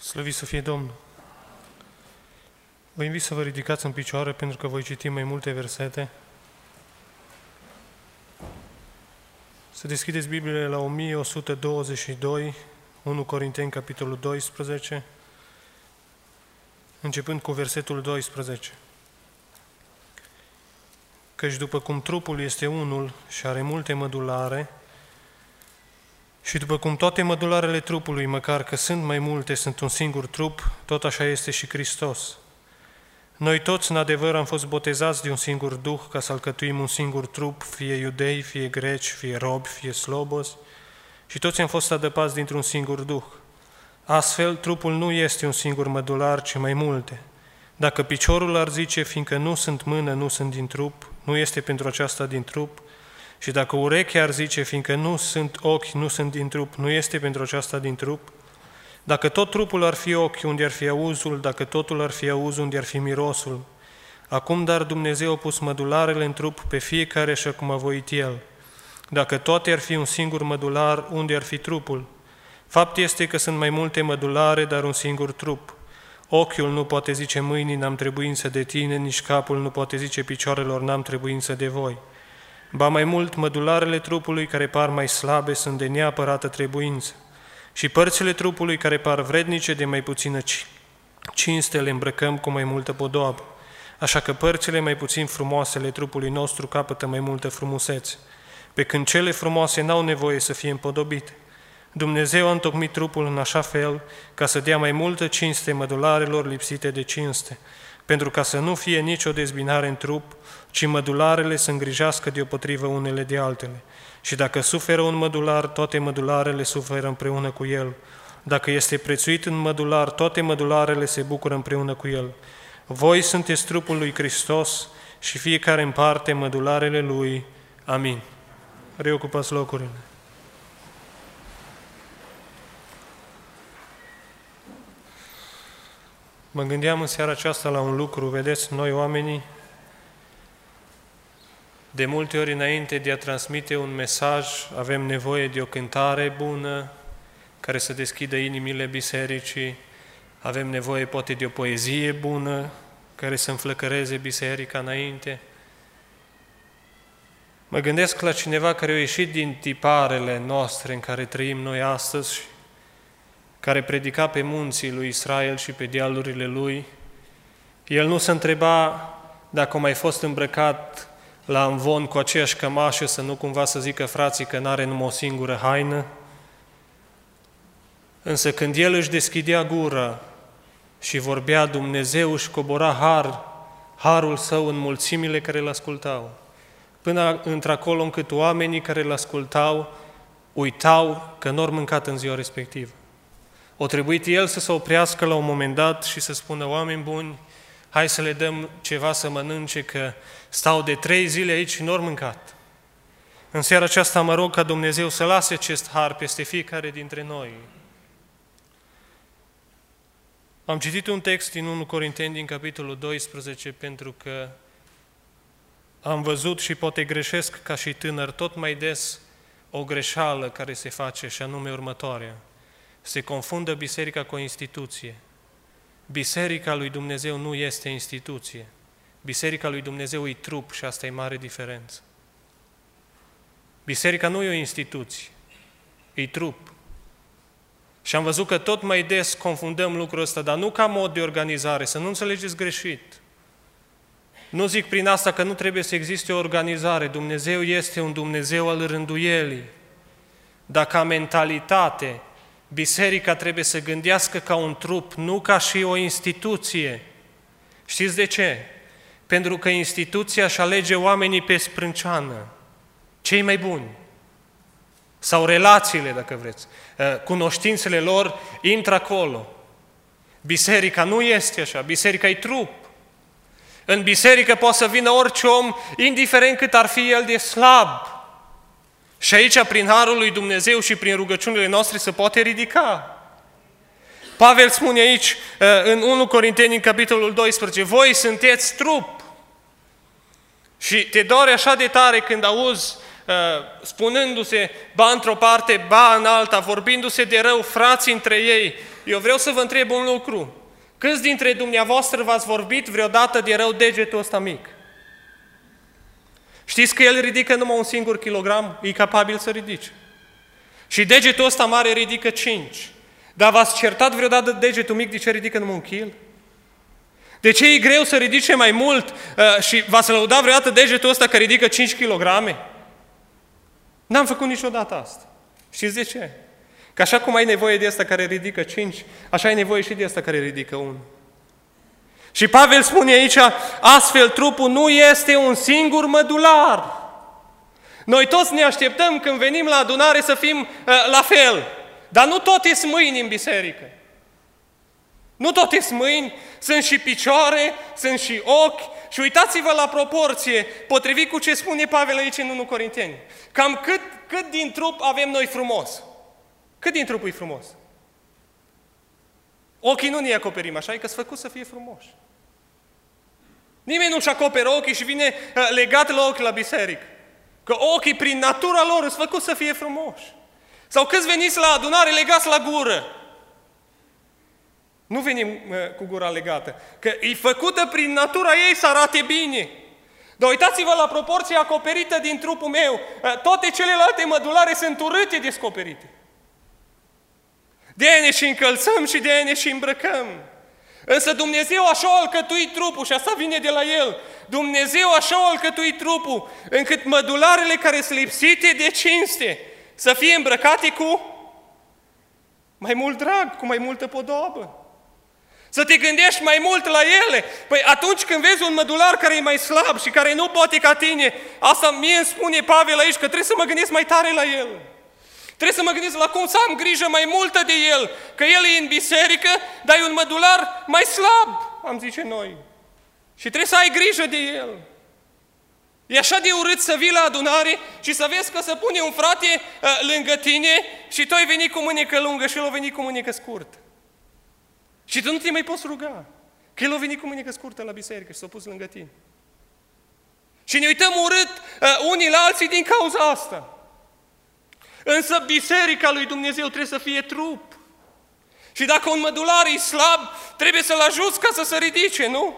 Slăvit să fie Domnul! Vă invit să vă ridicați în picioare pentru că voi citi mai multe versete. Să deschideți Bibliile la 1122, 1 Corinteni, capitolul 12, începând cu versetul 12. Căci după cum trupul este unul și are multe mădulare, și după cum toate mădularele trupului, măcar că sunt mai multe, sunt un singur trup, tot așa este și Hristos. Noi toți, în adevăr, am fost botezați de un singur Duh ca să alcătuim un singur trup, fie iudei, fie greci, fie robi, fie slobozi, și toți am fost adăpați dintr-un singur Duh. Astfel, trupul nu este un singur mădular, ci mai multe. Dacă piciorul ar zice, fiindcă nu sunt mână, nu sunt din trup, nu este pentru aceasta din trup, și dacă urechea ar zice, fiindcă nu sunt ochi, nu sunt din trup, nu este pentru aceasta din trup, dacă tot trupul ar fi ochi, unde ar fi auzul, dacă totul ar fi auzul, unde ar fi mirosul. Acum, dar Dumnezeu a pus mădularele în trup pe fiecare așa cum a voit El. Dacă toate ar fi un singur mădular, unde ar fi trupul? Fapt este că sunt mai multe mădulare, dar un singur trup. Ochiul nu poate zice mâinii, n-am trebuință de tine, nici capul nu poate zice picioarelor, n-am trebuință de voi. Ba mai mult, mădularele trupului care par mai slabe sunt de neapărată trebuință. Și părțile trupului care par vrednice de mai puțină cinste le îmbrăcăm cu mai multă podoabă. Așa că părțile mai puțin frumoasele trupului nostru capătă mai multă frumusețe, pe când cele frumoase n-au nevoie să fie împodobite. Dumnezeu a întocmit trupul în așa fel ca să dea mai multă cinste mădularelor lipsite de cinste, pentru ca să nu fie nicio dezbinare în trup, ci mădularele să îngrijească deopotrivă unele de altele. Și dacă suferă un mădular, toate mădularele suferă împreună cu el. Dacă este prețuit în mădular, toate mădularele se bucură împreună cu el. Voi sunteți trupul lui Hristos și fiecare în parte mădularele lui. Amin. Reocupați locurile. Mă gândeam în seara aceasta la un lucru. Vedeți, noi oamenii, de multe ori înainte de a transmite un mesaj, avem nevoie de o cântare bună care să deschidă inimile bisericii, avem nevoie poate de o poezie bună care să înflăcăreze biserica înainte. Mă gândesc la cineva care a ieșit din tiparele noastre în care trăim noi astăzi, care predica pe munții lui Israel și pe dealurile lui. El nu se întreba dacă a mai fost îmbrăcat la amvon cu aceeași cămașă, să nu cumva să zică frații că n-are numai o singură haină. Însă când el își deschidea gura și vorbea, Dumnezeu își cobora harul său în mulțimile care îl ascultau, până într-acolo încât oamenii care îl ascultau uitau că n-au mâncat în ziua respectivă. O trebuit el să se oprească la un moment dat și să spună, oameni buni, hai să le dăm ceva să mănânce, că stau de 3 zile aici și n-au mâncat. În seara aceasta mă rog ca Dumnezeu să lase acest har peste fiecare dintre noi. Am citit un text din 1 Corinteni din capitolul 12 pentru că am văzut și poate greșesc ca și tânăr tot mai des o greșeală care se face și anume următoarea. Se confundă biserica cu o instituție. Biserica lui Dumnezeu nu este instituție. Biserica lui Dumnezeu e trup și asta e mare diferență. Biserica nu e o instituție, e trup. Și am văzut că tot mai des confundăm lucrul ăsta, dar nu ca mod de organizare, să nu înțelegeți greșit. Nu zic prin asta că nu trebuie să existe o organizare. Dumnezeu este un Dumnezeu al rânduielii. Dar ca mentalitate, biserica trebuie să gândească ca un trup, nu ca și o instituție. Știți de ce? Pentru că instituția își alege oamenii pe sprânceană, cei mai buni. Sau relațiile, dacă vreți. Cunoștințele lor intră acolo. Biserica nu este așa, biserica e trup. În biserică poate să vină orice om, indiferent cât ar fi el de slab. Și aici, prin harul lui Dumnezeu și prin rugăciunile noastre, se poate ridica. Pavel spune aici, în 1 Corinteni, în capitolul 12, voi sunteți trup. Și te doare așa de tare când auzi spunându-se, ba într-o parte, ba în alta, vorbindu-se de rău frații între ei, eu vreau să vă întreb un lucru. Câți dintre dumneavoastră v-ați vorbit vreodată de rău degetul ăsta mic? Știți că el ridică numai un singur kilogram? E capabil să ridice. Și degetul ăsta mare ridică 5. Dar v-ați certat vreodată degetul mic de ce ridică numai un kil? De ce e greu să ridice mai mult și v-ați lăudat vreodată degetul ăsta că ridică 5 kg? N-am făcut niciodată asta. Știți de ce? Că așa cum ai nevoie de ăsta care ridică 5, așa ai nevoie și de ăsta care ridică 1. Și Pavel spune aici, astfel trupul nu este un singur mădular. Noi toți ne așteptăm când venim la adunare să fim la fel. Dar nu tot e mâini în biserică. Nu tot e mâini, sunt și picioare, sunt și ochi. Și uitați-vă la proporție, potrivit cu ce spune Pavel aici în 1 Corinteni. Cam cât din trup avem noi frumos? Cât din trupul e frumos? Ochii nu ne acoperim, așa e că-s făcut să fie frumoși. Nimeni nu-și acoperă ochii și vine legat la ochi la biserică. Că ochii, prin natura lor, sunt făcut să fie frumoși. Sau câți veniți la adunare legați la gură? Nu venim cu gura legată. Că e făcută prin natura ei să arate bine. Dar uitați-vă la proporția acoperită din trupul meu. Toate celelalte mădulare sunt urâte descoperite. De-aia ne și încălțăm și de-aia ne și îmbrăcăm. Însă Dumnezeu așa a alcătuit trupul și asta vine de la El. Dumnezeu așa a alcătuit trupul încât mădularele care sunt lipsite de cinste să fie îmbrăcate cu mai mult drag, cu mai multă podoabă. Să te gândești mai mult la ele. Păi atunci când vezi un mădular care e mai slab și care nu poate ca tine, asta mie îmi spune Pavel aici că trebuie să mă gândesc mai tare la el. Trebuie să mă gândesc la cum să am grijă mai multă de el, că el e în biserică, dar e un mădular mai slab, am zice noi. Și trebuie să ai grijă de el. E așa de urât să vii la adunare și să vezi că se pune un frate lângă tine și tu ai venit cu mânecă lungă și el a venit cu mânecă scurtă. Și tu nu te mai poți ruga, că el a venit cu mânecă scurtă la biserică și s-a pus lângă tine. Și ne uităm urât unii la alții din cauza asta. Însă biserica lui Dumnezeu trebuie să fie trup. Și dacă un mădular e slab, trebuie să-l ajuți ca să se ridice, nu?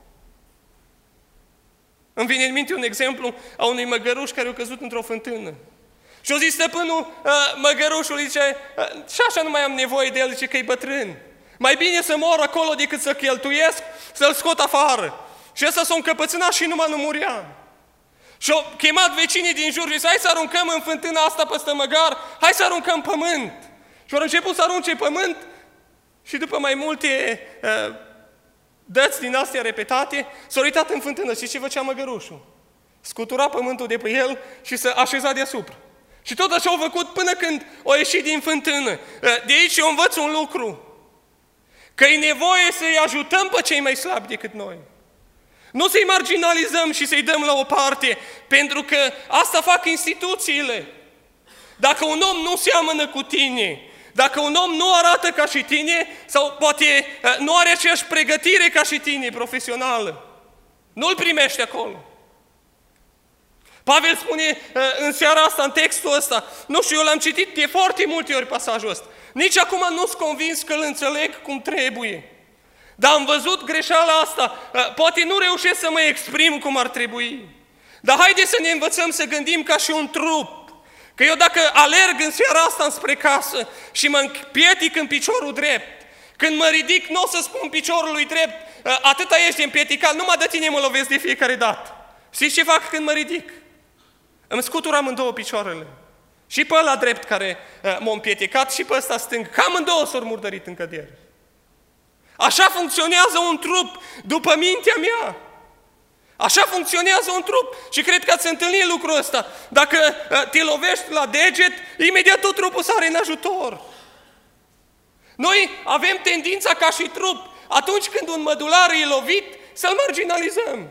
Îmi vine în minte un exemplu a unui măgăruș care a căzut într-o fântână. Și a zis stăpânul măgărușului, zice, și așa nu mai am nevoie de el, zice că e bătrân. Mai bine să mor acolo decât să cheltuiesc, să-l scot afară. Și ăsta s-a încăpățânat și numai nu murea. Și au chemat vecinii din jur și zis, hai să aruncăm în fântâna asta peste măgar, hai să aruncăm pământ. Și au început să arunce pământ și după mai multe dăți din astea repetate, s-au uitat în fântână. Și ce făcea măgărușul? Scutura pământul de pe el și se așeza deasupra. Și tot așa au făcut până când au ieșit din fântână. De aici eu învăț un lucru. Că e nevoie să-i ajutăm pe cei mai slabi decât noi. Nu să-i marginalizăm și să-i dăm la o parte, pentru că asta fac instituțiile. Dacă un om nu seamănă cu tine, dacă un om nu arată ca și tine, sau poate nu are aceeași pregătire ca și tine profesională, nu-l primești acolo. Pavel spune în seara asta, în textul ăsta, nu știu, eu l-am citit de foarte multe ori pasajul ăsta. Nici acum nu sunt convins că îl înțeleg cum trebuie. Dar am văzut greșeala asta. Poate nu reușesc să mă exprim cum ar trebui. Dar haideți să ne învățăm să gândim ca și un trup. Că eu dacă alerg în seara asta înspre casă și mă împietic în piciorul drept, când mă ridic, nu o să spun piciorului drept, atâta ești împieticat, numai de tine mă lovesc de fiecare dată. Știți ce fac când mă ridic? Îmi scutur amândouă picioarele. Și pe ăla drept care m-a împieticat și pe ăsta stâng. Că amândouă s-au murdărit în cădere. Așa funcționează un trup după mintea mea. Așa funcționează un trup. Și cred că ați întâlnit lucrul ăsta. Dacă te lovești la deget, imediat tot trupul sare în ajutor. Noi avem tendința ca și trup, atunci când un mădular e lovit, să-l marginalizăm.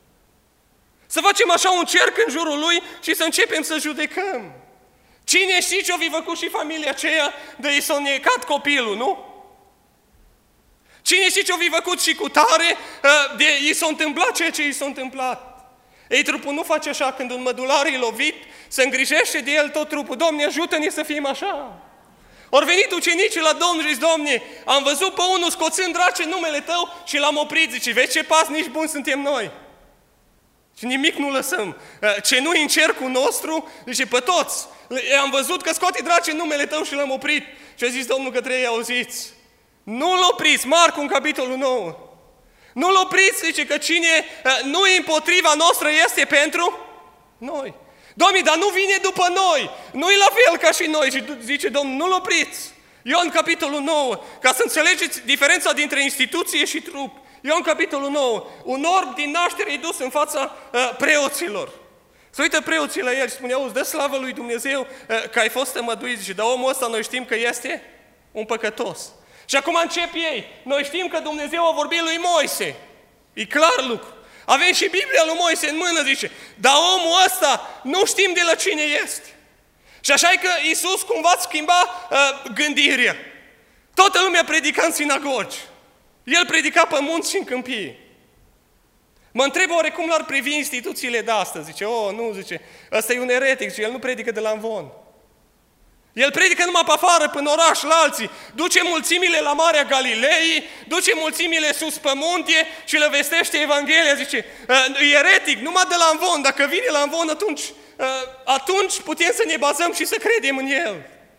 Să facem așa un cerc în jurul lui și să începem să judecăm. Cine știe ce-o fi făcut și familia aceea de i s-a necat copilul, nu? Cine știe ce-o fi făcut și cu tare de i s-a întâmplat ceea ce i s-a întâmplat? Ei, trupul nu face așa, când un mădular e lovit, se îngrijește de el tot trupul. Doamne, ajută-ne să fim așa! Au venit ucenicii la Domnul și zic, Doamne, am văzut pe unul scoțând draci în numele Tău și l-am oprit. Zice, vezi ce pasnici buni suntem noi. Și nimic nu lăsăm. Ce nu-i în cercul nostru, zice, pe toți. Am văzut că scoate draci în numele Tău și l-am oprit. Și a zis Domnul către ei, auziți, nu-l opriți, Marcu în capitolul 9. Nu-l opriți, zice, că cine nu e împotriva noastră este pentru noi. Doamne, dar nu vine după noi, nu e la fel ca și noi. Și zice Domnul, nu-l opriți. Ioan capitolul 9, ca să înțelegeți diferența dintre instituție și trup. Ioan capitolul 9, un orb din naștere e dus în fața preoților. Se uită preoții la el și spune, auzi, dă slavă lui Dumnezeu că ai fost tămăduit. Zice, dar omul ăsta noi știm că este un păcătos. Și acum încep ei. Noi știm că Dumnezeu a vorbit lui Moise. E clar lucru. Avem și Biblia lui Moise în mână, zice. Dar omul ăsta nu știm de la cine este. Și așa e că Iisus cumva schimba gândirea. Toată lumea predica în sinagogi. El predica pe munți și în câmpii. Mă întreb oare cum l-ar privi instituțiile de astăzi. Zice, nu, zice, ăsta e un eretic, zice, el nu predică de la Amvon. El predică numai pe afară, până oraș, la alții. Duce mulțimile la Marea Galilei, duce mulțimile sus pe munte și le vestește Evanghelia. Zice, e eretic, numai de la Amvon. Dacă vine la Amvon, atunci putem să ne bazăm și să credem în el.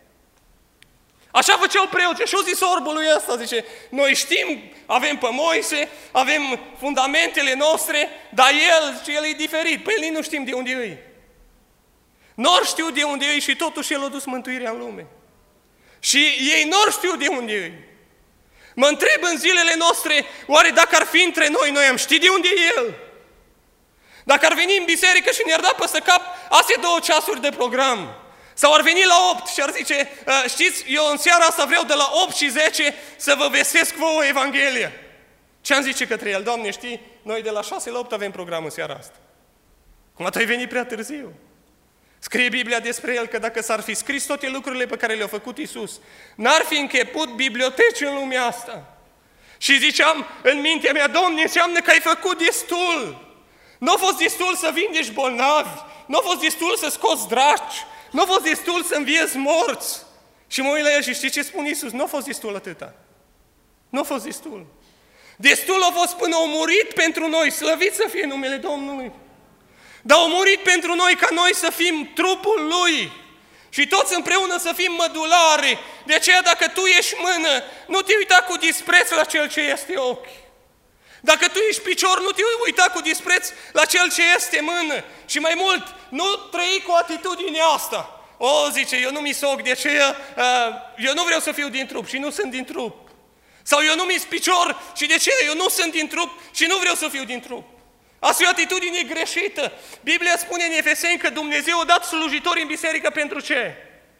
Așa făceau preoții. Și-au zis orbului ăsta, zice, noi știm, avem pe Moise, avem fundamentele noastre, dar el e diferit. Păi el nu știm de unde e. N-or știu de unde e și totuși el a dus mântuirea în lume. Și ei n-or știu de unde e. Mă întreb în zilele noastre, oare dacă ar fi între noi, noi am ști de unde e el? Dacă ar veni în biserică și ne-ar da peste cap astea 2 ceasuri de program, sau ar veni la 8 și ar zice, știți, eu în seara asta vreau de la 8 și 10 să vă vestesc vouă Evanghelia. Ce am zice către el? Doamne, știi, noi de la 6 la 8 avem program în seara asta. Cum tu ai venit prea târziu. Scrie Biblia despre el că dacă s-ar fi scris toate lucrurile pe care le-a făcut Iisus, n-ar fi început biblioteci în lumea asta. Și ziceam în mintea mea, Doamne, înseamnă că ai făcut destul. Nu a fost destul să vindești bolnavi, nu a fost destul să scoți draci, nu a fost destul să înviezi morți. Și mă uit la el și știi ce spune Iisus? Nu a fost destul atâta. Nu a fost destul. Destul a fost până a murit pentru noi, slăvit să fie numele Domnului. Dar a murit pentru noi ca noi să fim trupul Lui și toți împreună să fim mădulare. De aceea dacă tu ești mână, nu te uita cu dispreț la cel ce este ochi. Dacă tu ești picior, nu te uita cu dispreț la cel ce este mână. Și mai mult, nu trăi cu atitudinea asta. Zice, eu nu mi soc, de aceea eu nu vreau să fiu din trup și nu sunt din trup. Sau eu nu mi-s picior și de aceea eu nu sunt din trup și nu vreau să fiu din trup. Asta e o atitudine greșită. Biblia spune în Efeseni că Dumnezeu a dat slujitori în biserică pentru ce?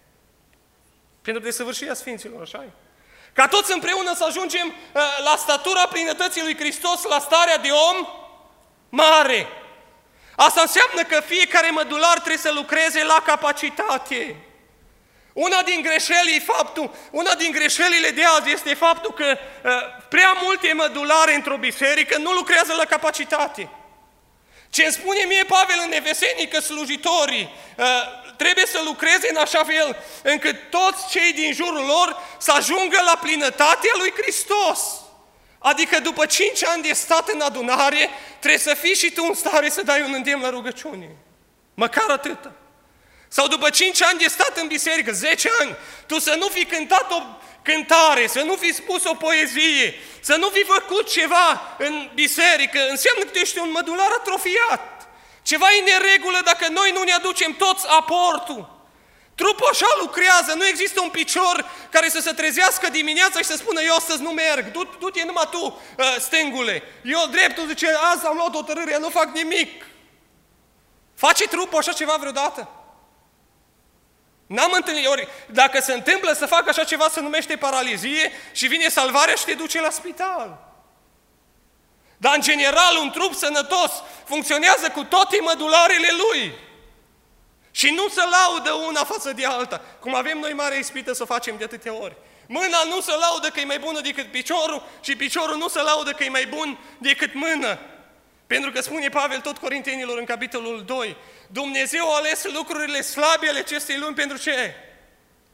Pentru desăvârșirea Sfinților, așa e? Ca toți împreună să ajungem la statura plinătății lui Hristos, la starea de om mare. Asta înseamnă că fiecare mădular trebuie să lucreze la capacitate. Una din greșelile de azi este faptul că prea multe mădulare într-o biserică nu lucrează la capacitate. Ce îmi spune mie Pavel în Efeseni că slujitorii trebuie să lucreze în așa fel încât toți cei din jurul lor să ajungă la plinătatea lui Hristos. Adică după 5 ani de stat în adunare, trebuie să fii și tu în stare să dai un îndemn la rugăciune. Măcar atâta. Sau după 5 ani de stat în biserică, 10 ani, tu să nu fi cântat o cântare, să nu fi spus o poezie, să nu fi făcut ceva în biserică, înseamnă că tu ești un mădular atrofiat. Ceva e în neregulă dacă noi nu ne aducem toți aportul. Trupul așa lucrează, nu există un picior care să se trezească dimineața și să spună eu astăzi nu merg, du-te numai tu, stângule. Eu dreptul zice, azi am luat o hotărâre, nu fac nimic. Face trupul așa ceva vreodată? N-am întâlnit, ori dacă se întâmplă să facă așa ceva se numește paralizie și vine salvarea și te duce la spital. Dar în general un trup sănătos funcționează cu toate mădularele lui. Și nu se laudă una față de alta, cum avem noi mare ispită să o facem de atâtea ori. Mâna nu se laudă că e mai bună decât piciorul și piciorul nu se laudă că e mai bun decât mână. Pentru că spune Pavel tot Corintenilor în capitolul 2, Dumnezeu a ales lucrurile slabe ale acestei lumi pentru ce?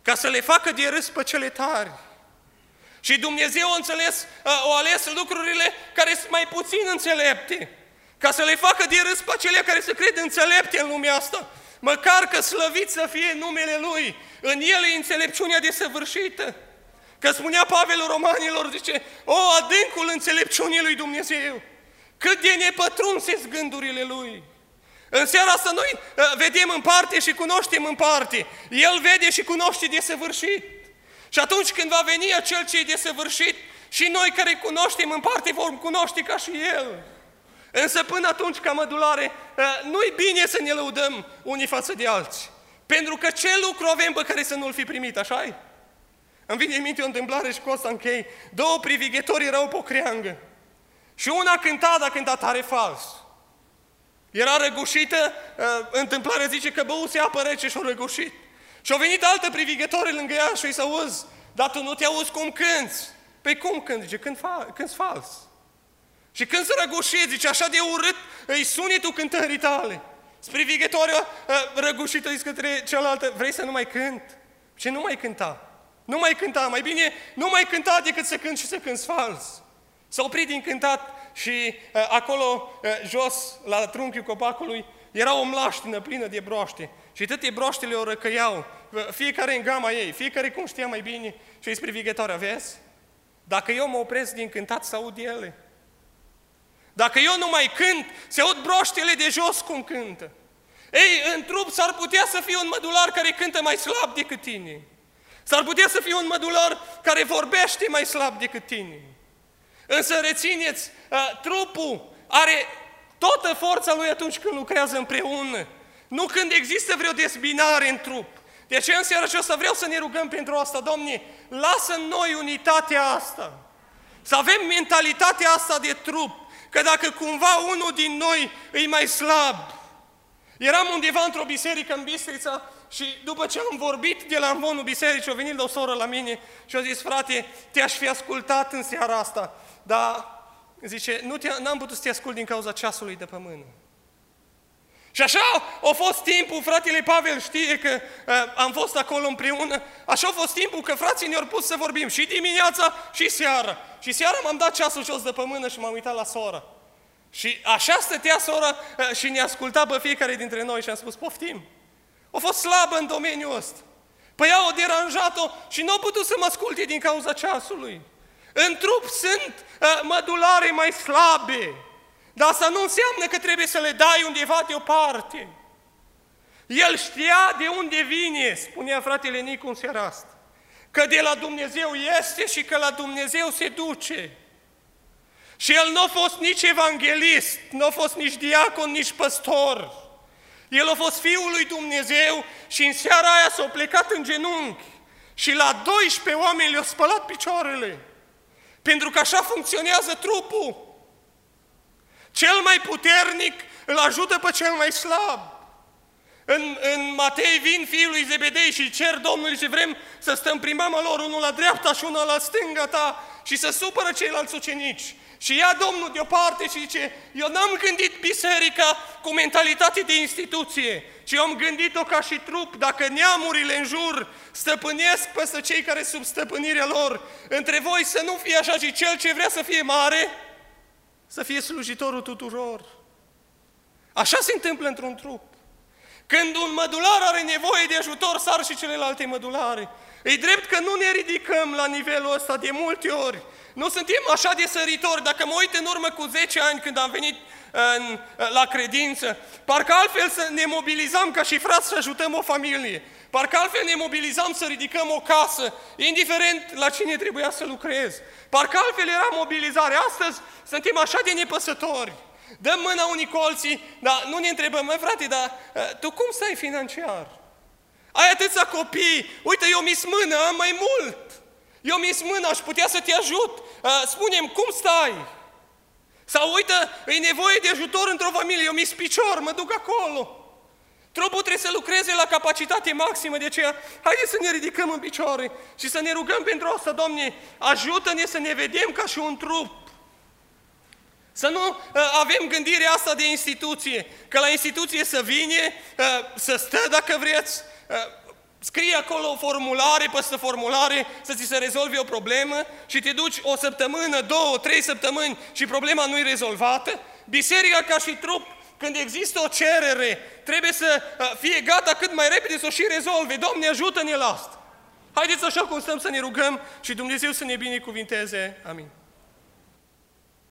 ca să le facă de râs pe cele tari. Și Dumnezeu a ales lucrurile care sunt mai puțin înțelepte, ca să le facă de râs pe acelea care se cred înțelepte în lumea asta, măcar că slăvit să fie numele Lui, în El e înțelepciunea desăvârșită. Că spunea Pavel Romanilor, zice, adâncul înțelepciunii lui Dumnezeu, cât de nepătrunse sunt gândurile Lui. În seara asta noi vedem în parte și cunoaștem în parte. El vede și cunoaște desăvârșit. Și atunci când va veni acel ce e desăvârșit, și noi care cunoaștem în parte vom cunoaște ca și El. Însă până atunci, ca mădulare, nu-i bine să ne lăudăm unii față de alții. Pentru că ce lucru avem pe care să nu-l fi primit, așa-i? Îmi vine în minte o întâmplare și cu asta închei. 2 privighetori erau pe o creangă. Și una cânta, dar cânta tare fals. Era răgușită, întâmplarea zice că băuse apă rece și-o răgușit. Și au venit altă privighetoare lângă ea și îi se auzi, dar tu nu te auzi cum cânți. Păi cum cânti? Zice, cânti fals. Și când se răgușit, zice, așa de urât îi sunetul cântării tale. Privighetoarea răgușită zice către cealaltă, vrei să nu mai cânt? Și nu mai cânta. Nu mai cânta, mai bine nu mai cânta decât să cânti și să cânti fals. S-a oprit din cântat și acolo, jos, la trunchiul copacului, era o mlaștină plină de broaște. Și toate broaștele o răcăiau, fiecare în gama ei, fiecare cum știa mai bine. Și îi spune privighetoarea, vezi? Dacă eu mă opresc din cântat, să aud ele. Dacă eu nu mai cânt, se aud broaștele de jos cum cântă. Ei, în trup s-ar putea să fie un mădular care cântă mai slab decât tine. S-ar putea să fie un mădular care vorbește mai slab decât tine. Însă rețineți, trupul are toată forța lui atunci când lucrează împreună. Nu când există vreo dezbinare în trup. De aceea în seara aceasta vreau să ne rugăm pentru asta, Doamne, lasă în noi unitatea asta. Să avem mentalitatea asta de trup. Că dacă cumva unul din noi e mai slab. Eram undeva într-o biserică în Bistrița și după ce am vorbit de la amvonul bisericii, a venit o soră la mine și a zis, frate, te-aș fi ascultat în seara asta, dar, zice, n-am putut să te ascult din cauza ceasului de pe mână. Și așa a fost timpul, fratele Pavel știe că am fost acolo împreună, așa a fost timpul că frații ne-au pus să vorbim și dimineața și seara. Și seara m-am dat ceasul jos de pe mână și m-am uitat la sora. Și așa stătea sora și ne asculta pe fiecare dintre noi și am spus, poftim. A fost slabă în domeniul ăsta. Păi ea o deranjat-o și nu a putut să mă asculte din cauza ceasului. În trup sunt mădulare mai slabe. Dar asta nu înseamnă că trebuie să le dai undeva deoparte. El știa de unde vine, spunea fratele Nicu în seara asta. Că de la Dumnezeu este și că la Dumnezeu se duce. Și el nu a fost nici evanghelist, nu a fost nici diacon, nici păstor. El a fost Fiul lui Dumnezeu și în seara aia s-a plecat în genunchi. Și la 12 oameni le-a spălat picioarele. Pentru că așa funcționează trupul. Cel mai puternic îl ajută pe cel mai slab. În Matei vin fiul lui Zebedei și cer Domnului și vrem să stăm prin mama lor, unul la dreapta și unul la stânga ta, și să supără ceilalți ucenici. Și ia Domnul deoparte și zice, eu n-am gândit biserica cu mentalitate de instituție, ci eu am gândit-o ca și trup. Dacă neamurile în jur stăpânesc peste cei care sub stăpânirea lor, între voi să nu fie așa, și cel ce vrea să fie mare, să fie slujitorul tuturor. Așa se întâmplă într-un trup. Când un mădular are nevoie de ajutor, sar și celelalte mădulare. E drept că nu ne ridicăm la nivelul ăsta de multe ori. Nu suntem așa de săritori. Dacă mă uit în urmă cu 10 ani când am venit la credință, parcă altfel să ne mobilizam ca și frați să ajutăm o familie. Parcă altfel ne mobilizam să ridicăm o casă, indiferent la cine trebuia să lucrez. Parcă altfel era mobilizare. Astăzi suntem așa de nepăsători. Dăm mâna unii cu alții, dar nu ne întrebăm, mă frate, dar tu cum stai financiar? Ai atâția copii, uite, eu mi-s mână, am mai mult. Eu mi-s mână, aș putea să te ajut. Spune-mi, cum stai? Sau uite, e nevoie de ajutor într-o familie, eu mi-s picior, mă duc acolo. Trupul trebuie să lucreze la capacitate maximă, de aceea, haideți să ne ridicăm în picioare și să ne rugăm pentru asta, Doamne, ajută-ne să ne vedem ca și un trup. Să nu avem gândirea asta de instituție, că la instituție să vine, să stă dacă vreți. scrie acolo formulare peste formulare să ți se rezolve o problemă și te duci o săptămână, 2, 3 săptămâni și problema nu e rezolvată. Biserica ca și trup, când există o cerere, trebuie să fie gata cât mai repede să o și rezolve. Doamne, ajută-ne la asta! Haideți așa cum stăm să ne rugăm și Dumnezeu să ne binecuvinteze. Amin.